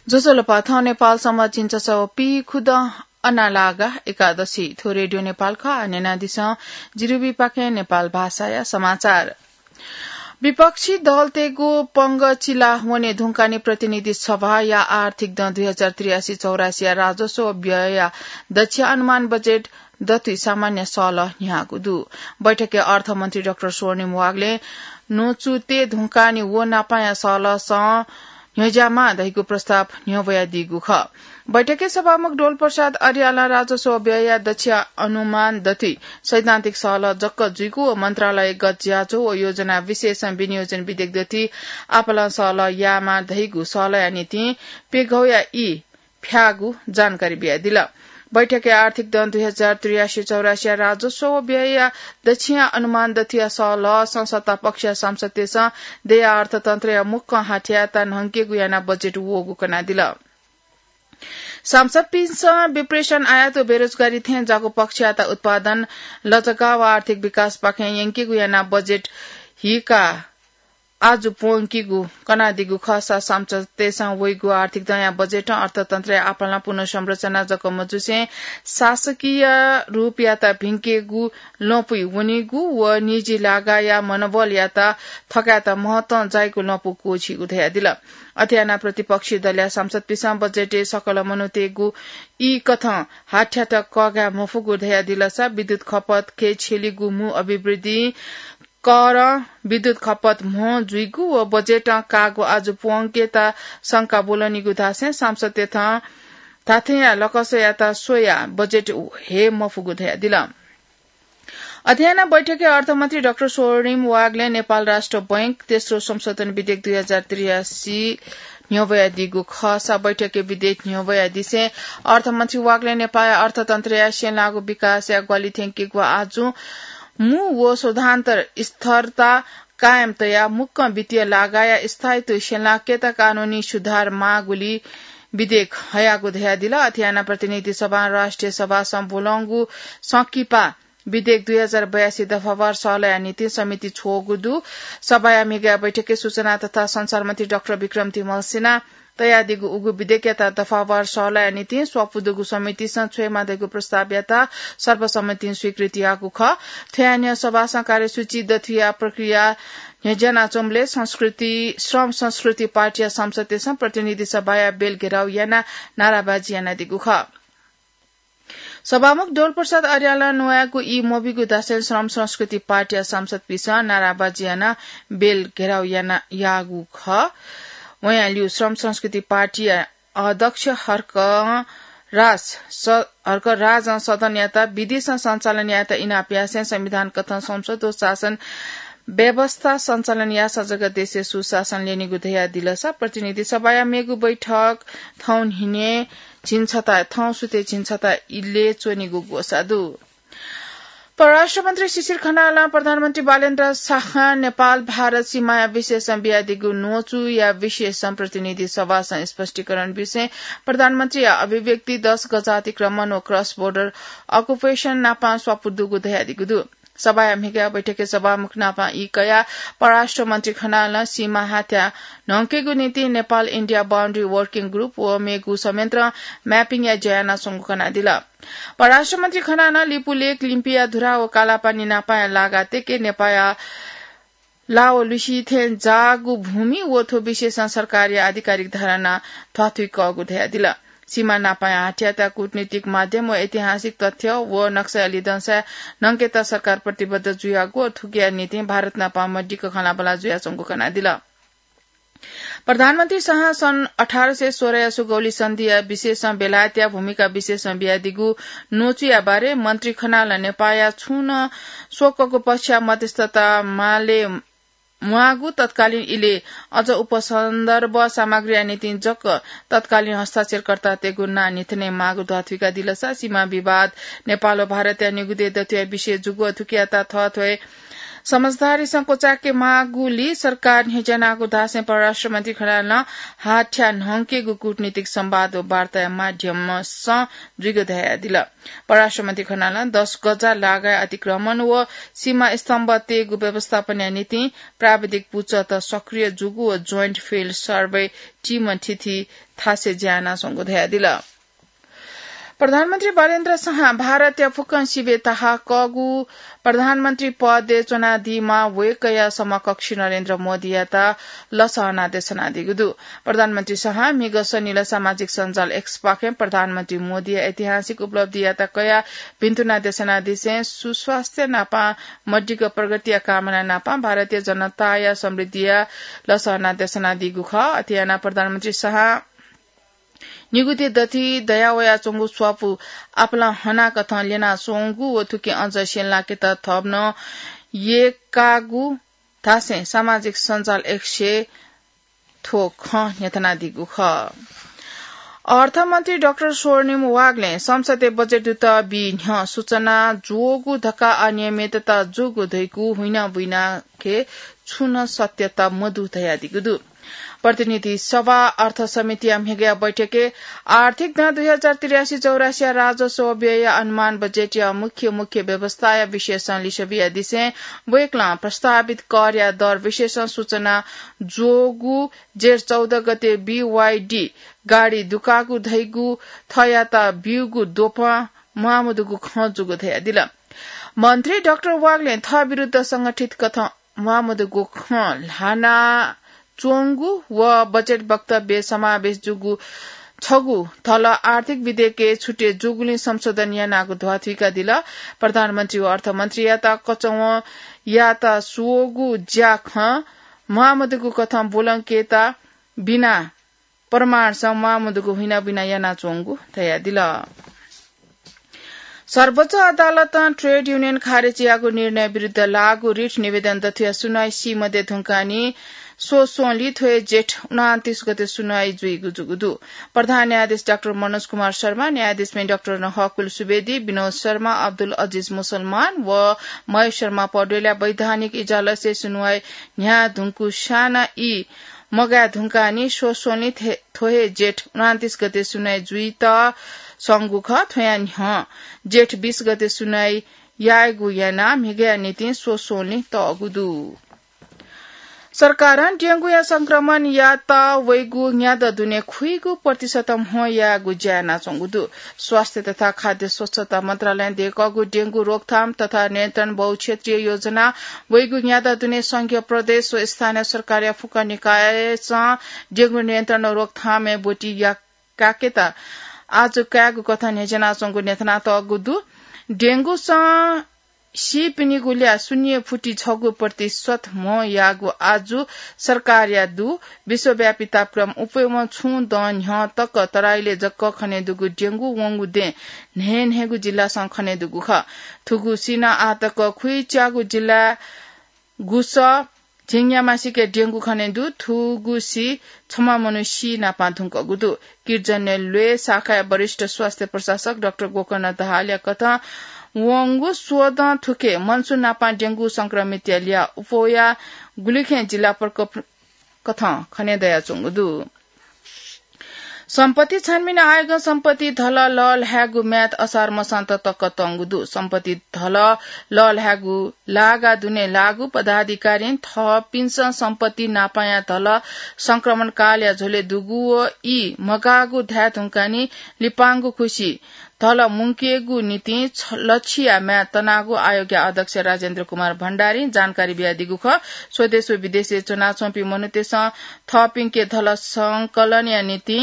जोसोलपा थ नेपालसम्म चिन्छ पी खुद अनालागा एकादशी थो रेडियो नेपाल ख नेनादिस जिरुबी पाखे नेपाल भाषा या समाचार विपक्षी दल तेगो पंग चिला हुने धुंकानी प्रतिनिधि सभा या आर्थिक द 2083-84 राजस्व व्यय दक्ष अनुमान बजेट दथि सामान्य सल न्यागुदु बैठके अर्थमन्त्री डाक्टर स्वर्णिम वागले नोचुते धुंकानी वो नापाया सल स न्यजामा दहिको प्रस्ताव न्यवया दिगु ख बैठके सभामुख डोल प्रसाद अर्याला राजस्व व्यय दक्ष अनुमान दथि सैद्धान्तिक सल जक्क जुइगु मन्त्रालय गज्याजो योजना विशेष विनियोजन विधेयक दथि आपला सल यामा दहिगु सल नीति पेगौया ई फ्यागु जानकारी बिया दिला बैठके आर्थिक दन 2083-84 राजस्व व्यय दक्षिण अनुमान दथिया सल संसत्ता पक्ष संसदतेस देया अर्थतन्त्र मुख्य हाठ्याता नहंके गुयाना बजेट वोगु कना दिला सांसद पिंस विप्रेशन आयात बेरोजगारी थे जागो पक्षयाता उत्पादन लचका व आर्थिक विकास पाखे यंके गुयाना बजेट हिका आज पोंकीगु कनादिगु खसा संसदतेसा वइगु आर्थिक दया बजेट अर्थतन्त्र आपलना पुनः संरचना जक मजुसे शासकीय रूप याता भिंकेगु लपुई वनिगु व निजी लागा या मनोबल याता थकाता महत्व जायको लपु कोछि उधया दिला अथ्याना प्रतिपक्षी दलिया संसद पिसा बजेटे सकल मनुतेगु ई कथ हाठ्यात कगा मफुगु धया दिलसा विद्युत खपत के छेलिगु मु अभिवृद्धि कर विद्युत खपत मो जुइगु व बजेट कागो आज पुंकेता शंका बोलनिगु धासे सांसद तेथा थाथेया लकसयाता सोया बजेट हे मफुगु धया दिला अध्ययन बैठके अर्थमन्त्री डाक्टर स्वर्णिम वागले नेपाल राष्ट्र बैंक तेस्रो संशोधन विधेयक 2083 न्यवया दिगु खसा बैठके विधेयक न्यवया दिसे अर्थमन्त्री वागले नेपाल अर्थतन्त्र या सेनागु विकास या ग्वालिथेंकीगु आजु मु वो शोधान्तर स्थिरता कायम तया मुख्य वित्तीय लगाया स्थायित्व सेनाकेता कानूनी सुधार मागुली विधेयक हयागु धया दिला अथ्याना प्रतिनिधि सभा राष्ट्रिय सभा सम्बोलंगु सकिपा विधेयक 2082 दफावार सलया नीति समिति छोगुदु सभाया मिगा बैठके सूचना तथा संचार मन्त्री डाक्टर विक्रम तिमल सिन्हा तयादिगु उगु विधेयकता दफावार सलया नीति स्वपुदुगु समिति छेमादेगु प्रस्तावयता सर्वसम्मति स्वीकृति आगु ख थ्यान्य सभा कार्यसूची दथिया प्रक्रिया न्यजना चोमले श्रम संस्कृति पार्टी संसदतेस प्रतिनिधि सभाया बेल घेराउ याना नाराबाजी याना दिगु ख सभामुख डोल प्रसाद अर्याला नोयाको ई मोबिगु दासेल श्रम संस्कृति पार्टी संसद पिसा नाराबाजी याना बेल घेराउ याना यागु ख वयालिउ श्रम संस्कृति पार्टी अध्यक्ष हर्क राज सदन याता विदेश सञ्चालन याता इनाप्यासे संविधान कथन संसद शासन व्यवस्था सञ्चालन या सजग देशे सुशासन लेने गुधया दिलसा प्रतिनिधि सभाया मेगु बैठक थौन हिने छिन्छता थौ सुते छिन्छता इले चोनिगु गोसादु परराष्ट्र मन्त्री शिशिर खनाल प्रधानमन्त्री बालेन्द्र शाह नेपाल भारत सीमा विशेष बियादिगु नोचु या विशेष प्रतिनिधि सभा स्पष्टीकरण विषय प्रधानमन्त्री अभिव्यक्ति 10 गजातिक्रमण व क्रस बोर्डर अकुपेशन नापा स्वापुदुगु दयादिगु सभा मिगा बैठके सभामुख नापा ई कया परराष्ट्र मन्त्री खनाल सीमा हात्या नंकेगु नीति Nepal India boundary working group व मेगु संयन्त्र म्यापिङ या जयाना संगकना दिला परराष्ट्र मन्त्री खनाल लिपुलेक लिम्पिया धुरा व कालापानी नापाया लगाते के नेपाया लाओ लुसीथे जागु भूमि वथो विशेष सरकारी आधिकारिक धारणा थथुक गुधया दिला सीमा नापाया हट्याता कूटनीतिक माध्यम व ऐतिहासिक तथ्य व नक्सली दंसा नंकेता सरकार प्रतिबद्ध जुयागो थुकिया नीति भारत नापा मड्डीको खनाबला जुया संगकना दिला प्रधानमन्त्री शाह सन् 1816 सुगौली सन्धि विशेष बेलायतिया भूमिका विशेष बियादिगु नोचिया बारे मन्त्री खनाल नेपाया छुन शोकको पश्चात मध्यस्थता माले मुआगु तत्कालीन इले अझ उपसन्दर्भ सामग्री नीति जक तत्कालीन हस्ताक्षरकर्ता तेगु ना निथने मागु धात्विका दिलसा सीमा विवाद नेपाल भारत निगुदे दत्य विषय जुगु थुकियाता थथवे समझदारी संकोचाके मागुली सरकार हिजनाको दासे परराष्ट्र मन्त्री खनाल हाठ्या नहंकेको कूटनीतिक संवाद वार्ता माध्यम द्विगधया दिल परराष्ट्र मन्त्री खनाल 10 गजा लगाय अतिक्रमण व सीमा स्तम्भ तेगु व्यवस्थापन नीति प्राविधिक पूछ त सक्रिय जुगु व जोइन्ट फील्ड सर्वे टीम थिथि थासे ज्याना संगोधया दिल प्रधानमन्त्री बालेन्द्र शाह भारतीय फुकन शिवे ताहा कगु प्रधानमन्त्री पद चुनादीमा वेकया समकक्षी नरेन्द्र मोदी याता लसहना देशना दिगुदु प्रधानमन्त्री शाह मिगस नील सामाजिक सञ्जाल एक्स पाखे प्रधानमन्त्री मोदी ऐतिहासिक उपलब्धि याता कया बिन्तुना देशना दिसे सुस्वास्थ्य नापा मड्डीक प्रगति कामना नापा भारतीय जनता या समृद्धि लसहना देशना दिगु ख अतियाना प्रधानमन्त्री शाह निगुते दथि दयावया चोंगु स्वापु आपला हना कथा लेना सोंगु वथुके अझ सेनला के त थप्न ये कागु थासे सामाजिक सञ्जाल 100 थो ख नेतना दिगु ख अर्थमन्त्री डाक्टर स्वर्णिम वागले संसदीय बजेट दूत बिन्ह सूचना जोगु धक्का अनियमितता जोगु धैकु हुइना बुइना के छुन सत्यता मधु थया दिगुदु प्रतिनिधि सभा अर्थ समिति अमेगा बैठके आर्थिक द 2083-84 राजस्व व्यय अनुमान बजेट या मुख्य व्यवस्था या विशेषण लिसबिया दिसे वेकला प्रस्तावित कर या दर विशेषण सूचना जोगु जेठ 14 गते बीवाईडी गाडी दुकागु धैगु थयाता बिउगु दोपा मामुदुगु खजुगु थया दिल मन्त्री डाक्टर वागले थ विरुद्ध संगठित कथा मामुदुगु ख लाना चोंगु व बजेट वक्तव्य समावेश जुगु छगु थल आर्थिक विधेयक छुटे जुगुली संशोधन यानाको ध्वथिका दिल प्रधानमन्त्री व अर्थमन्त्री याता कचौ याता सुगु ज्याख महामदुगु कथा बोलंकेता बिना प्रमाण स महामदुगु हिना बिना याना चोंगु थया दिल सर्वोच्च अदालत ट्रेड युनियन खारेजियाको निर्णय विरुद्ध लागू रिट निवेदन तथ्य सुनाई सी मध्ये धुंकानी सोसोली थोए जेठ 29 गते सुनाई जुइगु जुगुदु प्रधान न्यायाधीश डाक्टर मनोज कुमार शर्मा न्यायाधीश में डाक्टर हकुल सुवेदी विनोद शर्मा अब्दुल अजीज मुसलमान व महेश शर्मा पौडेल वैधानिक इजाजत से सुनवाई न्याय धुंकु शाना ई मगा धुंकानी सोसोली थोए जेठ 29 गते सुनाई जुइ त संगुख थोयान जेठ 20 गते सुनाई यागु याना मिगा नीति सोसोली त अगुदु सरकारन डेंगू या संक्रमण या त वैगु न्याद दुने खुइगु प्रतिशतम हो या गुज्याना चंगुदु स्वास्थ्य तथा खाद्य स्वच्छता मन्त्रालय देखगु डेंगू रोकथाम तथा नियन्त्रण बहुक्षेत्रीय योजना वैगु न्याद दुने संघीय प्रदेश व स्थानीय सरकार फुका निकाय डेंगू नियन्त्रण रोकथाम बोटी या काकेता आज कागु कथा नेजना चंगु नेतना त गुदु डेंगू सी पिनी गुलिया 0.6% म यागु आजु सरकार या दु विश्वव्यापी तापक्रम उपयम छु दन ह तक तराइले जक्क खने दुगु डेंगू वंगु दे नेन हेगु जिल्ला सं खने दुगु ख थुगु सिना आतक खुइ च्यागु जिल्ला गुस झिङयामासीके डेंगू खने दु थुगु सी छमा मनुष्य नापा धुंक गुदु किर्जने लुए शाखा वरिष्ठ स्वास्थ्य प्रशासक डाक्टर गोकर्ण दहालिया कथा वंगु सोद थुके मनसुन नापा डेंगू संक्रमित लिया उपोया गुलिखे जिल्ला प्रकोप कथा खने दया चंगुदु सम्पत्ति छानबिन आयोग सम्पत्ति धल लल ह्यागु म्याद असार मसान्त तक तंगुदु सम्पत्ति धल लल ह्यागु लागा दुने लागु पदाधिकारी थपिन्छ सम्पत्ति नापाया धल संक्रमण काल या झोले दुगु ई मगागु ध्या धुंकानी लिपांगु खुशी थल मुंकेगु नीति लक्ष्य म्याद तनागु आयोग अध्यक्ष राजेन्द्र कुमार भण्डारी जानकारी बिया दिगु ख स्वदेश विदेशी चुनाव चौपी मनुतेस थपिङके धल संकलन या नीति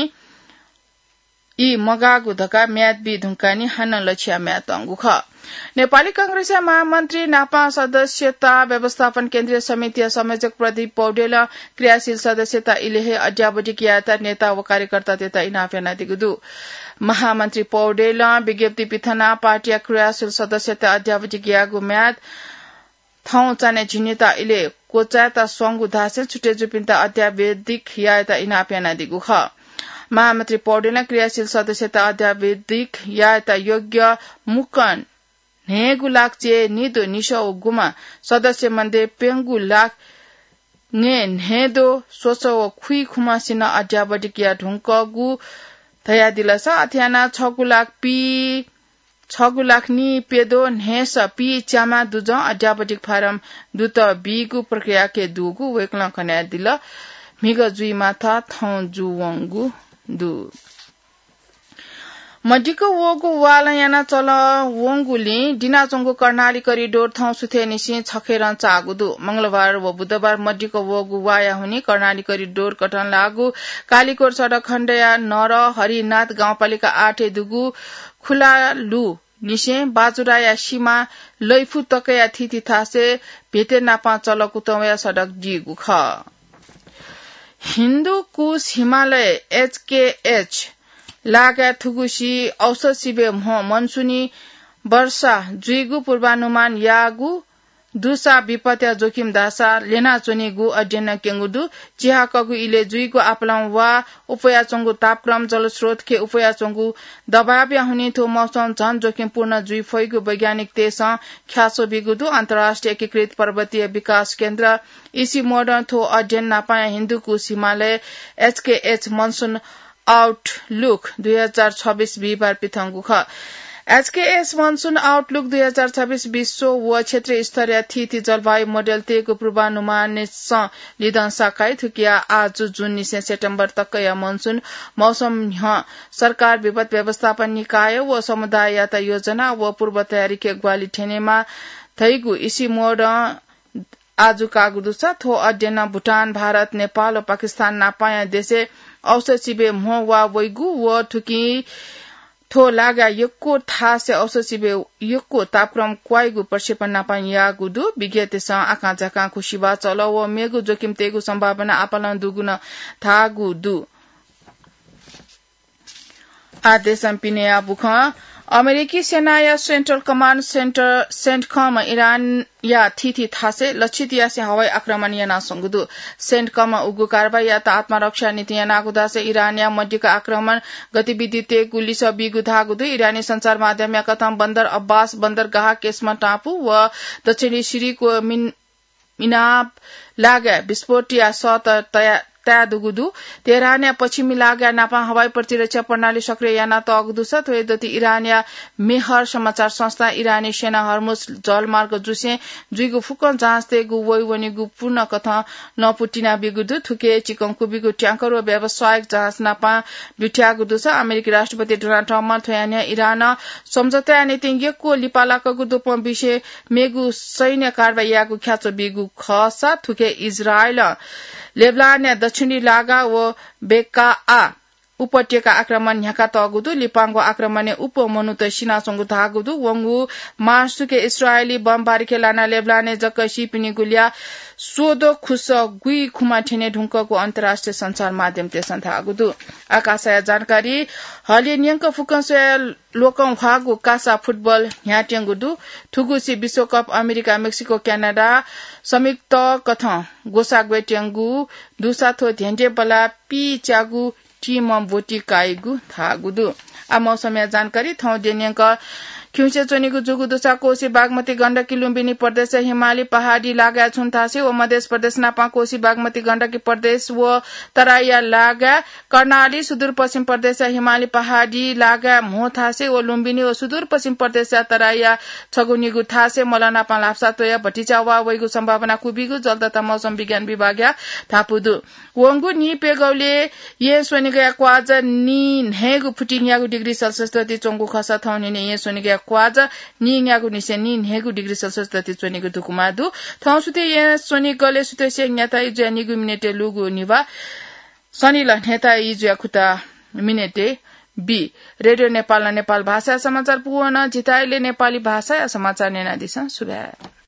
ई मगागु धका म्याद बि धुंकानी हान लक्ष्य म्याद अंगु ख नेपाली कांग्रेस महामन्त्री नापा सदस्यता व्यवस्थापन केन्द्रीय समिति संयोजक प्रदीप पौडेल क्रियाशील सदस्यता इलेहे अड्याबडी कियाता नेता व कार्यकर्ता तेता इनाफेना दिगुदु महामन्त्री पौडेल विज्ञप्ति पिथना पार्टी क्रियाशील सदस्यता अड्याबडी कियागु म्याद थौ चाने झिनेता इले कोचाता संगु धासे छुटे जुपिन्ता अध्यावधिक याता इनाफेना दिगु ख महामन्त्री पौडेल क्रियाशील सदस्यता अध्यावधिक याता योग्य मुकन नेगु लाख चे निदो निशो गुमा सदस्य मन्दिर पेंगु लाख नेदो सोसो खुई खुमासिन अड्याबटिकिया ढुंकगु थया दिलस अथ्याना 6 लाख नि पेदो नेस पी च्यामा दुज अड्याबटिक फारम दुत बीगु प्रक्रिया के दुगु वेक्ल कन्या दिल मिग जुई माथा थौ जुवंगु दु मडिको वोगु वालयाना चल वोंगुली दिनाचोंगु कर्णाली करिडोर थौ सुथे निसी छखेर चागुदु मंगलबार व बुधबार मडिको वोगु वाया हुनी कर्णाली करिडोर कटन लागु कालीकोट सडक खण्डया नर हरिनाथ गाउँपालिका 8 दुगु खुलालु निसे बाजुराया सीमा लैफु तकया थिति थासे भेटे नापा चलकु तवया सडक दिगु ख हिन्दू कुश हिमालय HKH लागा थुगुसी औषध शिबे मनसुनी वर्षा जुइगु पूर्वानुमान यागु दुसा विपत्या जोखिम दासा लेना चोनीगु अध्ययन केंगुदु चिहाकगु इले जुइगु आपलाउ वा उपयाचोंगु तापक्रम जलस्रोत के उपयाचोंगु दबाव्या हुने थो मौसम झन जोखिमपूर्ण जुइ फैगु वैज्ञानिक तेस ख्यासो बिगुदु अन्तर्राष्ट्रिय एकीकृत पर्वतीय विकास केन्द्र इसी मोडर्न थो अध्ययन नापाया हिन्दूकु हिमालय HKH मनसुन आउटलुक 2026 बिहिबार पिथंगु ख HKH मनसुन आउटलुक 2026 विश्व व क्षेत्रीय स्तरीय थिति जलवायु मोडेल तेको पूर्वानुमान लिदन साकाई थुकिया आज जुन निसे सेप्टेम्बर तक या मनसुन मौसम सरकार विपद व्यवस्थापन निकाय व समुदाय याता योजना व पूर्व तयारी के ग्वाली ठेनेमा थैगु इसी मोड आजु कागुदुसा थो अध्ययन भूटान भारत नेपाल और पाकिस्तान नापाया देशे औषध शिबे मोह वा वैगु व ठुकी थो लागा यक्को था से औषध शिबे यक्को तापक्रम क्वाइगु प्रक्षेपण नापाया यागुदु विज्ञतेस आका जाका खुशिबा चलो व मेगु जोखिम तेगु सम्भावना आपालन दुगुना थागुदु आदेशम पिनेया बुख अमेरिकी सेना या सेन्ट्रल कमान्ड सेन्टकम इरान या थिथि थासे लक्षित या से हवाई आक्रमण या नासंगुदु सेन्टकम उगु कारबाही या आत्मरक्षा नीति या नागुदासे इरान या मध्यका आक्रमण गतिविधि ते गुलिस बिगु धागुदु इरानी संचार माध्यम या कथम बन्दर अब्बास बन्दरगाह केस्मा टापु व दक्षिणी सिरीको मिनाब लागे विस्फोट या सत त्यादुगुदु तेहरान या पश्चिमी लागा नापा हवाई प्रतिरक्षा प्रणाली सक्रिय याना त अगुदु छ थोय दति इरान या मेहर समाचार संस्था इरानी सेना हर्मुज जलमार्ग जुसे जुइगु फुकन जहाज तेगु वैवनिगु पूर्ण कथा नपुटिना बिगुदु थुके चिकंकु बिगु ट्यांकर व व्यावसायिक जहाज नापा बिट्यागुदु छ अमेरिकी राष्ट्रपति डोनाल्ड ट्रम्प थयान्या इरान सम्झौता नीतिज्ञको लिपालाकगु दोपम विषय मेगु सैन्य कारबाहीको ख्याचो बिगु खसा थुके इजरायल लेबनान या दक्षिणी लागा व बेका उपत्यका आक्रमण ह्याका तगुदु लिपांगो आक्रमण उपमनु त सिनासंगु धागुदु वंगु मार्सुके इस्राएली बमबारी खेलाना लेबनाने जकसी पिनि गुलिया सोदो खुस गुई खुमा ठेने ढुंकको अन्तर्राष्ट्रिय संचार माध्यम तेसन धागुदु आकाशया जानकारी हलियन्यंक फुकसया लोकं भागु कासा फुटबल ह्याटेंगुदु थुगुसी विश्वकप अमेरिका मेक्सिको क्यानाडा संयुक्त कथ गोसा ग्वेटेंगु दुसाथो धेन्डे बला पी च्यागु टीम बोटी काइगु थागुदु आ मौसम जानकारी थौ देन्यंक ख्युचे चोनीगु जुगु दुसा कोसी बागमती गण्डकी लुम्बिनी प्रदेश हिमाली पहाडी लागा छुन्थासे व मध्य प्रदेश नापा कोसी बागमती गण्डकी प्रदेश व तराइया लागा कर्णाली सुदूरपश्चिम प्रदेश हिमाली पहाडी लागा मोथासे व लुम्बिनी व सुदूरपश्चिम प्रदेश तराइया छगुनिगु थासे मलनापा लाप्सा तोया भटिचा वा वैगु सम्भावना कुबिगु जलदता मौसम विज्ञान विभाग थापुदु वंगु नि पेगौले ये सोनिगा क्वाज नि नेगु फुटिङयागु डिग्री सेल्सियस दति चोंगु खसा थौनिने ये सोनिगा क्वाज निङयागु निसे नि नेगु डिग्री सेल्सियस दति चोनिगु दुकुमादु थौसुते ये सोनिगले सुते सेङयाता इजु निगु मिनेटे लुगु निवा सनिल नेता इजु खुता मिनेटे बी रेडियो नेपाल नेपाल भाषा समाचार पुवन जिताइले नेपाली भाषा समाचार नेना दिशा सुबह